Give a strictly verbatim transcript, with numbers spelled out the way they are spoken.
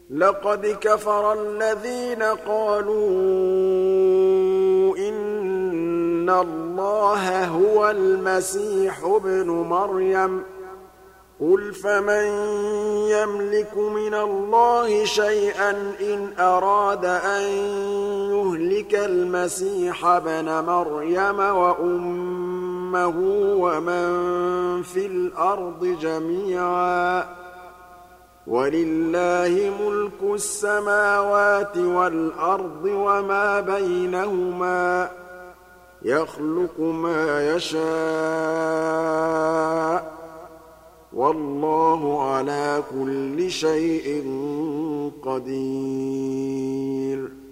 لقد كفر الذين قالوا إن الله هو المسيح ابن مريم قل فمن يملك من الله شيئا إن أراد أن يهلك المسيح ابن مريم وأمه ومن في الأرض جميعا ولله ملك السماوات والأرض وما بينهما يخلق ما يشاء والله على كل شيء قدير